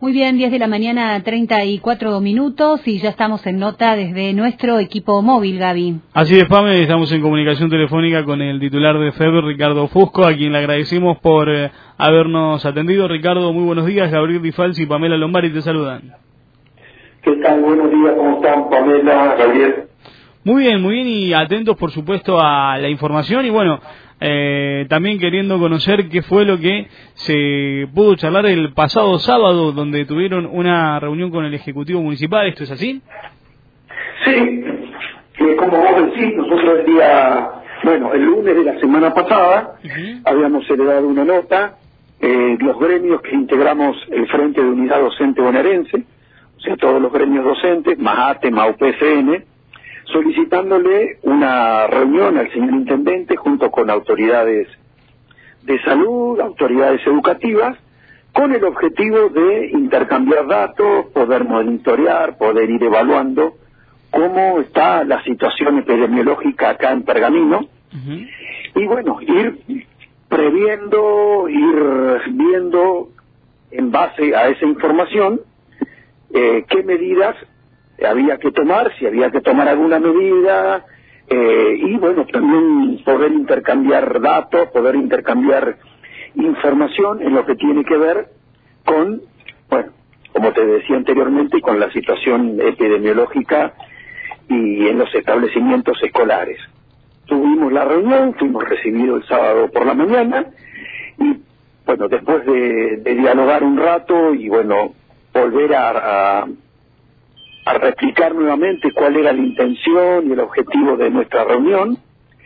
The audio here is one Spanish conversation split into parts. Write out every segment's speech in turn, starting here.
Muy bien, 10 de la mañana, 34 minutos, y ya estamos en nota desde nuestro equipo móvil, Gaby. Así es, Pame, estamos en comunicación telefónica con el titular de FEB, Ricardo Fusco, a quien le agradecemos por habernos atendido. Ricardo, muy buenos días. Gabriel Di Falsi y Pamela Lombardi te saludan. ¿Qué tal? Buenos días, ¿cómo están, Pamela, Gabriel? Muy bien, y atentos, por supuesto, a la información y bueno, también queriendo conocer qué fue lo que se pudo charlar el pasado sábado, donde tuvieron una reunión con el Ejecutivo Municipal. ¿Esto es así? Sí, como vos decís, nosotros el lunes de la semana pasada habíamos heredado una nota, los gremios que integramos el Frente de Unidad Docente Bonaerense, o sea, todos los gremios docentes, MAATE, MAUPCN, solicitándole una reunión al señor Intendente junto con autoridades de salud, autoridades educativas, con el objetivo de intercambiar datos, poder monitorear, poder ir evaluando cómo está la situación epidemiológica acá en Pergamino, y bueno, ir previendo, ir viendo en base a esa información qué medidas había que tomar, si había que tomar alguna medida, y bueno, también poder intercambiar datos, poder intercambiar información en lo que tiene que ver con, bueno, como te decía anteriormente, con la situación epidemiológica y en los establecimientos escolares. Tuvimos la reunión, fuimos recibidos el sábado por la mañana, y bueno, después de dialogar un rato y bueno, volver a replicar nuevamente cuál era la intención y el objetivo de nuestra reunión,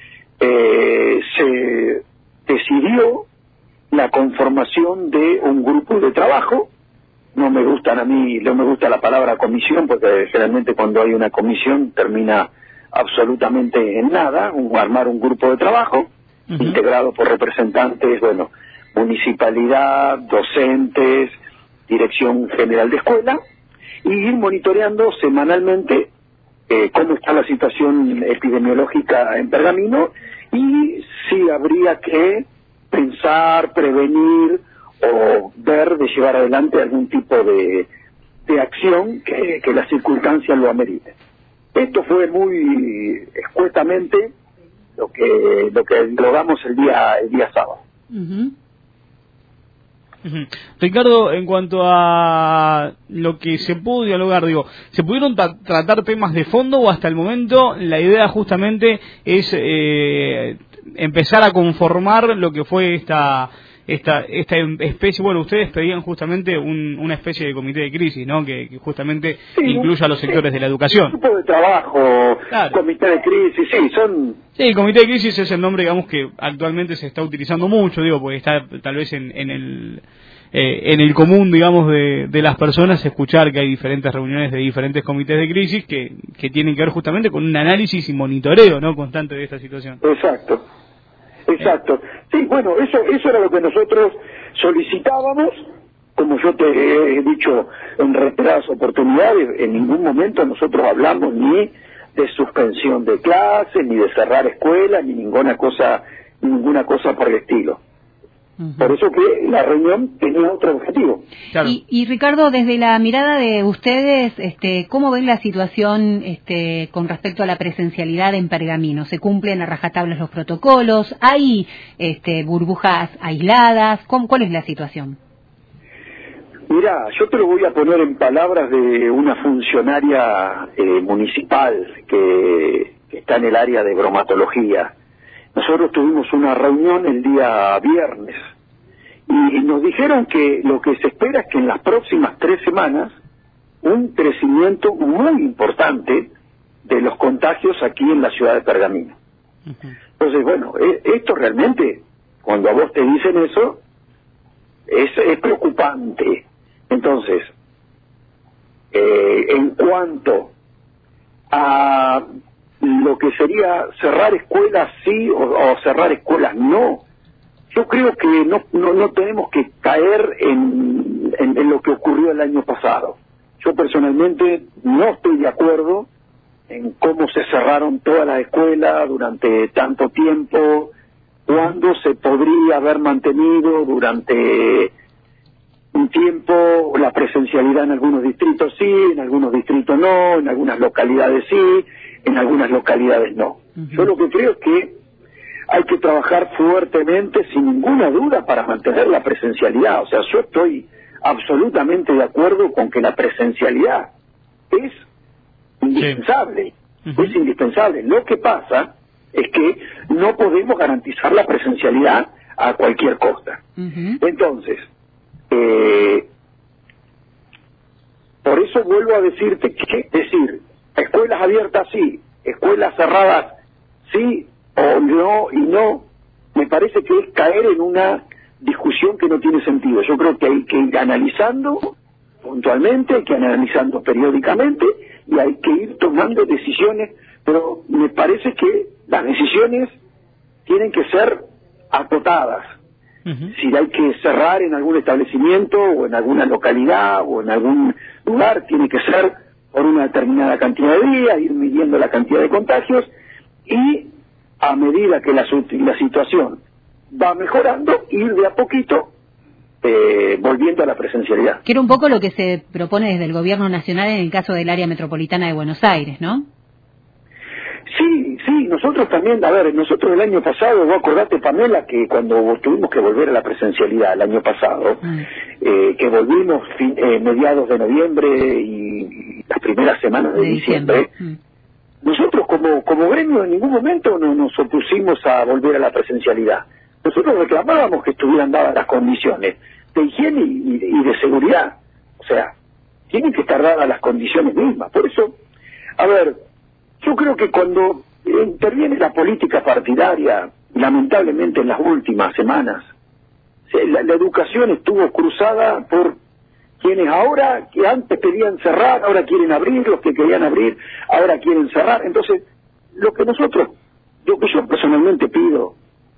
se decidió la conformación de un grupo de trabajo. No me gusta la palabra comisión, porque generalmente cuando hay una comisión termina absolutamente en nada. Armar un grupo de trabajo integrado por representantes, bueno, municipalidad, docentes, dirección general de escuela, y ir monitoreando semanalmente cómo está la situación epidemiológica en Pergamino y si habría que pensar, prevenir o ver de llevar adelante algún tipo de acción que las circunstancias lo ameriten. Esto fue muy escuetamente lo que logramos el día sábado. Ricardo, en cuanto a lo que se pudo dialogar, ¿se pudieron tratar temas de fondo o hasta el momento la idea justamente es empezar a conformar lo que fue esta especie? Bueno, ustedes pedían justamente una especie de comité de crisis, ¿no? Que justamente incluya a los sectores de la educación. Grupo de trabajo, claro. Comité de crisis, Sí, comité de crisis es el nombre, digamos, que actualmente se está utilizando mucho, porque está tal vez en el común, digamos, de las personas, escuchar que hay diferentes reuniones de diferentes comités de crisis que tienen que ver justamente con un análisis y monitoreo, ¿no?, constante de esta situación. Exacto. Sí, bueno, eso era lo que nosotros solicitábamos. Como yo te he dicho en reiteradas oportunidades, en ningún momento nosotros hablamos ni de suspensión de clases, ni de cerrar escuelas, ni ninguna cosa por el estilo. Por eso que la reunión tenía otro objetivo. Claro. Y Ricardo, desde la mirada de ustedes, ¿cómo ven la situación con respecto a la presencialidad en Pergamino? ¿Se cumplen a rajatabla los protocolos? ¿Hay burbujas aisladas? ¿Cuál es la situación? Mirá, yo te lo voy a poner en palabras de una funcionaria municipal que está en el área de bromatología. Nosotros tuvimos una reunión el día viernes y nos dijeron que lo que se espera es que en las próximas 3 semanas un crecimiento muy importante de los contagios aquí en la ciudad de Pergamino. Entonces, bueno, esto realmente, cuando a vos te dicen eso, es preocupante. Entonces, en cuanto a lo que sería cerrar escuelas sí o cerrar escuelas no, yo creo que no tenemos que caer en lo que ocurrió el año pasado. Yo personalmente no estoy de acuerdo en cómo se cerraron todas las escuelas durante tanto tiempo, cuando se podría haber mantenido durante un tiempo la presencialidad en algunos distritos sí, en algunos distritos no, en algunas localidades sí, en algunas localidades no. Yo lo que creo es que hay que trabajar fuertemente, sin ninguna duda, para mantener la presencialidad. O sea, yo estoy absolutamente de acuerdo con que la presencialidad es indispensable, es indispensable. Lo que pasa es que no podemos garantizar la presencialidad a cualquier costa. Entonces, por eso vuelvo a decirte que, decir, escuelas abiertas sí, escuelas cerradas sí o no y no, me parece que es caer en una discusión que no tiene sentido. Yo creo que hay que ir analizando puntualmente, hay que ir analizando periódicamente y hay que ir tomando decisiones, pero me parece que las decisiones tienen que ser acotadas. Si hay que cerrar en algún establecimiento o en alguna localidad o en algún lugar, tiene que ser por una determinada cantidad de días, ir midiendo la cantidad de contagios y a medida que la situación va mejorando, ir de a poquito volviendo a la presencialidad. Que era un poco lo que se propone desde el Gobierno Nacional en el caso del área metropolitana de Buenos Aires, ¿no? Sí, nosotros también, a ver, nosotros el año pasado, vos acordate, Pamela, que cuando tuvimos que volver a la presencialidad el año pasado, que volvimos mediados de noviembre y las primeras semanas de diciembre, nosotros como gremio en ningún momento no nos opusimos a volver a la presencialidad. Nosotros reclamábamos que estuvieran dadas las condiciones de higiene y de seguridad. O sea, tienen que estar dadas las condiciones mismas. Por eso, a ver, yo creo que cuando interviene la política partidaria, lamentablemente en las últimas semanas, la educación estuvo cruzada por quienes ahora, que antes pedían cerrar, ahora quieren abrir, los que querían abrir, ahora quieren cerrar. Entonces, lo que yo personalmente pido,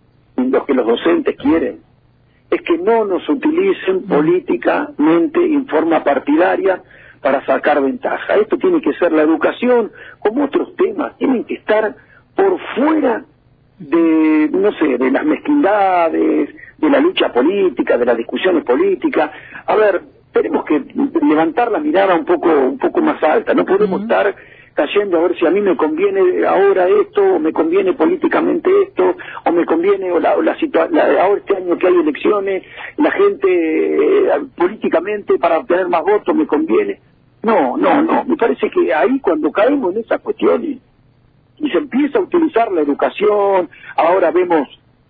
y lo que los docentes quieren, es que no nos utilicen políticamente en forma partidaria para sacar ventaja. Esto tiene que ser la educación, como otros temas, tienen que estar por fuera de, no sé, de las mezquindades, de la lucha política, de las discusiones políticas. A ver, tenemos que levantar la mirada un poco más alta, no podemos estar cayendo a ver si a mí me conviene ahora esto, o me conviene políticamente esto, o me conviene, ahora este año que hay elecciones, la gente políticamente para obtener más votos me conviene. No, me parece que ahí cuando caemos en esas cuestiones y se empieza a utilizar la educación, ahora vemos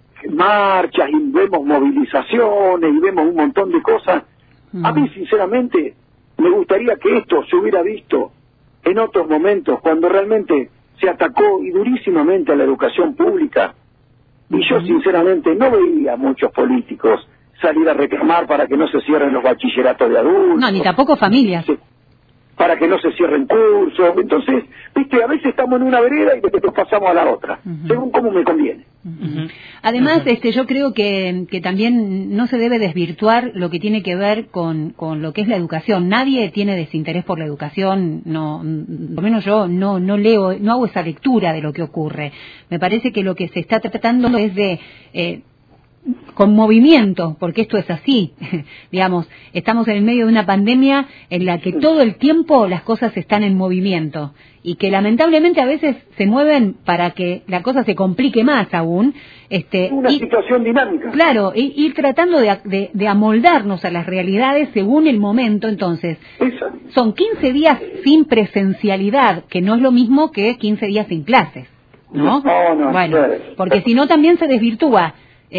marchas y vemos movilizaciones y vemos un montón de cosas, a mí sinceramente me gustaría que esto se hubiera visto en otros momentos, cuando realmente se atacó y durísimamente a la educación pública, y yo sinceramente no veía a muchos políticos salir a reclamar para que no se cierren los bachilleratos de adultos. No, ni tampoco familias. Para que no se cierren cursos. Entonces, viste, a veces estamos en una vereda y después pasamos a la otra, según cómo me conviene. Además, yo creo que también no se debe desvirtuar lo que tiene que ver con lo que es la educación. Nadie tiene desinterés por la educación, no, por lo menos yo no leo, no hago esa lectura de lo que ocurre. Me parece que lo que se está tratando es de con movimiento, porque esto es así, digamos, estamos en el medio de una pandemia en la que todo el tiempo las cosas están en movimiento y que lamentablemente a veces se mueven para que la cosa se complique más aún. Una situación dinámica. Claro, ir tratando de amoldarnos a las realidades según el momento. Entonces, son 15 días sin presencialidad, que no es lo mismo que 15 días sin clases, ¿no? No, bueno, porque si no también se desvirtúa.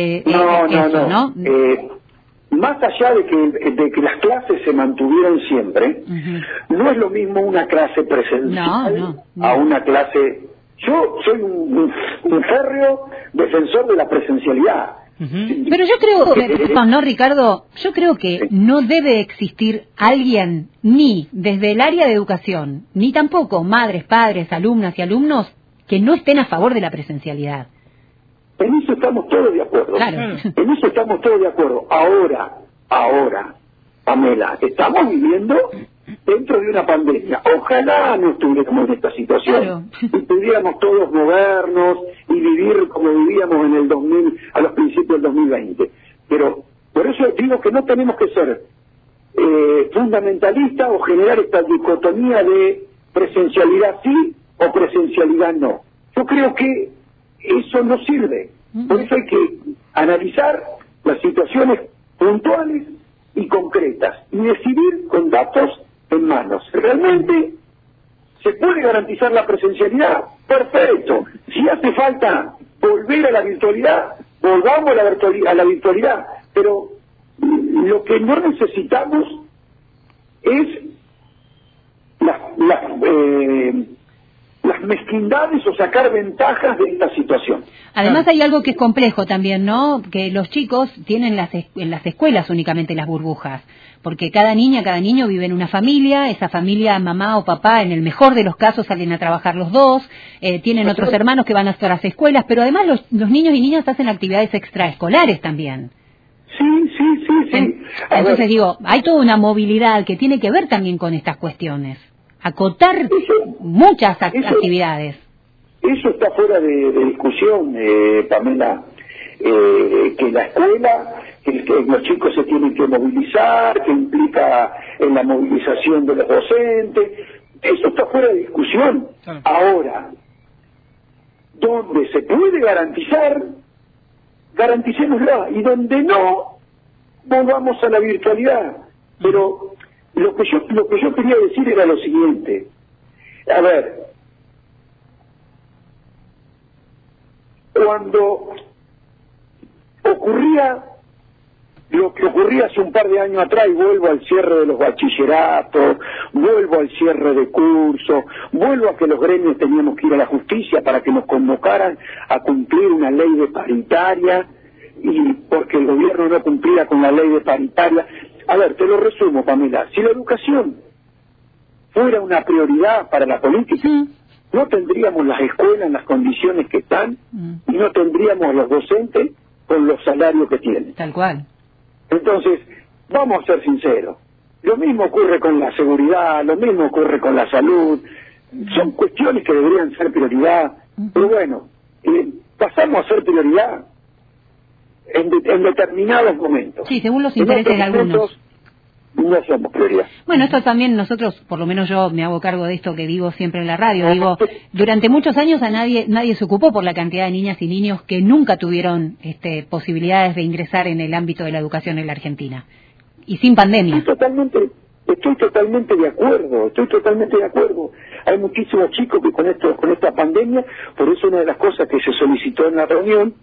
¿no? Más allá de que las clases se mantuvieran siempre, no es lo mismo una clase presencial a una clase. Yo soy un férreo defensor de la presencialidad. Pero yo creo, no, Ricardo, yo creo que no debe existir alguien, ni desde el área de educación, ni tampoco madres, padres, alumnas y alumnos, que no estén a favor de la presencialidad. En eso estamos todos de acuerdo. Claro. En eso estamos todos de acuerdo. Ahora, Pamela, estamos viviendo dentro de una pandemia. Ojalá no estuviéramos en esta situación. Claro. Y pudiéramos todos movernos y vivir como vivíamos en el a los principios del 2020. Pero por eso digo que no tenemos que ser fundamentalista o generar esta dicotomía de presencialidad sí o presencialidad no. Yo creo que eso no sirve. Por eso hay que analizar las situaciones puntuales y concretas y decidir con datos en manos. ¿Realmente se puede garantizar la presencialidad? Perfecto. Si hace falta volver a la virtualidad, volvamos a la virtualidad. Pero lo que no necesitamos es las mezquindades o sacar ventajas de esta situación. Además hay algo que es complejo también, ¿no? Que los chicos tienen en las escuelas únicamente las burbujas, porque cada niña, cada niño vive en una familia, esa familia, mamá o papá, en el mejor de los casos salen a trabajar los dos, tienen otros hermanos que van a las escuelas, pero además los niños y niñas hacen actividades extraescolares también. Sí. Entonces digo, hay toda una movilidad que tiene que ver también con estas cuestiones. Acotar muchas actividades. Eso está fuera de discusión, Pamela, que la escuela, que los chicos se tienen que movilizar, que implica en la movilización de los docentes, eso está fuera de discusión. Ahora, donde se puede garantizar, garanticémosla, y donde no, volvamos a la virtualidad. Pero lo que yo quería decir era lo siguiente. A ver, cuando ocurría lo que ocurría hace un par de años atrás, y vuelvo al cierre de los bachilleratos, vuelvo al cierre de cursos, vuelvo a que los gremios teníamos que ir a la justicia para que nos convocaran a cumplir una ley de paritaria, y porque el gobierno no cumplía con la ley de paritaria. A ver, te lo resumo, Pamela. Si la educación fuera una prioridad para la política, no tendríamos las escuelas en las condiciones que están y no tendríamos a los docentes con los salarios que tienen. Tal cual. Entonces, vamos a ser sinceros. Lo mismo ocurre con la seguridad, lo mismo ocurre con la salud. Son cuestiones que deberían ser prioridad. Pero bueno, pasamos a ser prioridad en determinados momentos. Sí, según los intereses de algunos. No somos prioridad. Bueno, esto también nosotros, por lo menos yo me hago cargo de esto que digo siempre en la radio. Digo, durante muchos años a nadie se ocupó por la cantidad de niñas y niños que nunca tuvieron posibilidades de ingresar en el ámbito de la educación en la Argentina. Y sin pandemia. Estoy totalmente de acuerdo. Hay muchísimos chicos que con esta pandemia, por eso una de las cosas que se solicitó en la reunión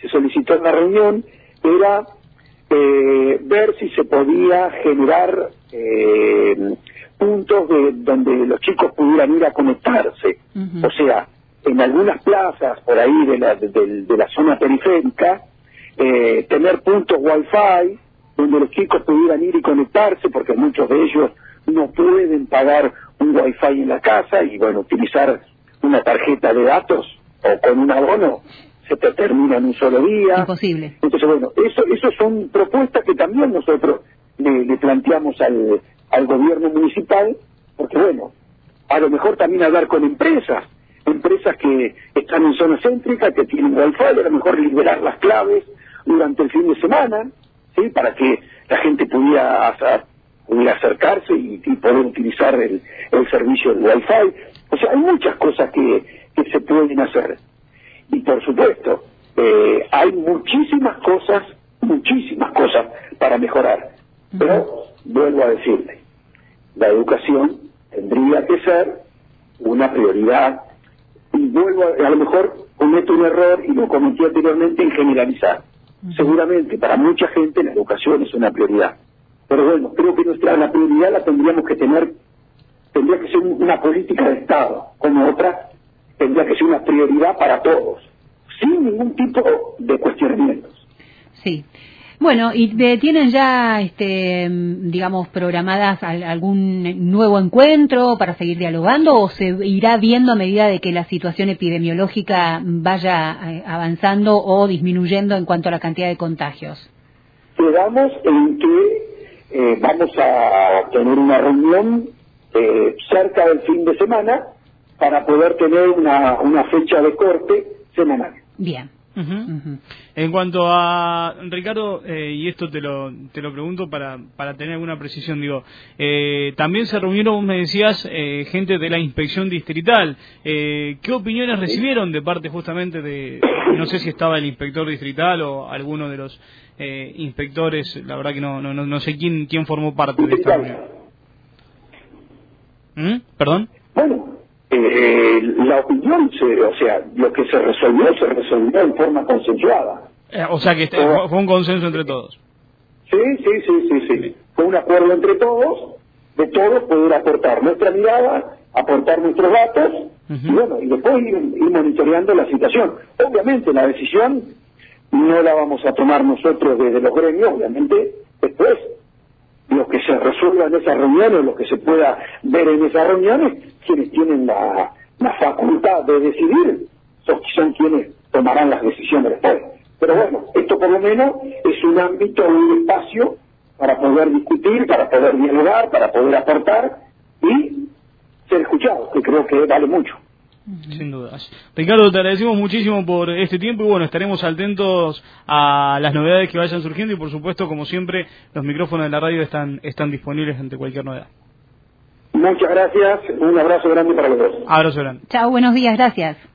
era ver si se podía generar puntos donde los chicos pudieran ir a conectarse. O sea, en algunas plazas por ahí de la zona periférica, tener puntos Wi-Fi donde los chicos pudieran ir y conectarse, porque muchos de ellos no pueden pagar un Wi-Fi en la casa y, bueno, utilizar una tarjeta de datos o con un abono se te termina en un solo día. Imposible. Entonces, bueno, eso son propuestas que también nosotros le planteamos al gobierno municipal, porque, bueno, a lo mejor también hablar con empresas que están en zona céntrica, que tienen Wi-Fi, a lo mejor liberar las claves durante el fin de semana, ¿sí?, para que la gente pudiera acercarse y poder utilizar el servicio del Wi-Fi. O sea, hay muchas cosas que se pueden hacer. Y por supuesto, hay muchísimas cosas para mejorar. Pero, vuelvo a decirle, la educación tendría que ser una prioridad, y a lo mejor cometo un error, y lo cometí anteriormente, en generalizar. Seguramente para mucha gente la educación es una prioridad. Pero bueno, creo que la prioridad la tendría que ser una política de Estado, como otra tendría que ser una prioridad para todos, sin ningún tipo de cuestionamientos. Sí. Bueno, ¿y tienen ya, digamos, programadas algún nuevo encuentro para seguir dialogando, o se irá viendo a medida de que la situación epidemiológica vaya avanzando o disminuyendo en cuanto a la cantidad de contagios? Quedamos en que vamos a tener una reunión cerca del fin de semana para poder tener una fecha de corte semanal. Bien. En cuanto a Ricardo, y esto te lo pregunto para tener alguna precisión, digo, también se reunieron, vos me decías, gente de la inspección distrital. ¿Qué opiniones recibieron de parte justamente de, no sé si estaba el inspector distrital o alguno de los inspectores? La verdad que no sé quién formó parte de esta reunión. ¿Perdón? Bueno, la opinión, o sea, lo que se resolvió en forma consensuada. O sea que fue un consenso entre todos. Sí. Fue un acuerdo entre todos, de todos poder aportar nuestra mirada, aportar nuestros datos, y bueno, y después ir monitoreando la situación. Obviamente la decisión no la vamos a tomar nosotros desde los gremios, obviamente después lo que se resuelva en esas reuniones, lo que se pueda ver en esas reuniones, quienes tienen la facultad de decidir son quienes tomarán las decisiones después. Pero bueno, esto por lo menos es un ámbito, un espacio para poder discutir, para poder dialogar, para poder aportar y ser escuchados, que creo que vale mucho. Sin dudas. Ricardo, te agradecemos muchísimo por este tiempo y bueno, estaremos atentos a las novedades que vayan surgiendo y por supuesto, como siempre, los micrófonos de la radio están disponibles ante cualquier novedad. Muchas gracias, un abrazo grande para los dos. Abrazo grande. Chao, buenos días, gracias.